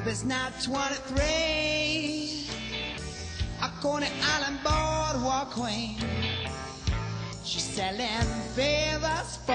It's now 23. A Coney Island boardwalk queen. She's selling favors for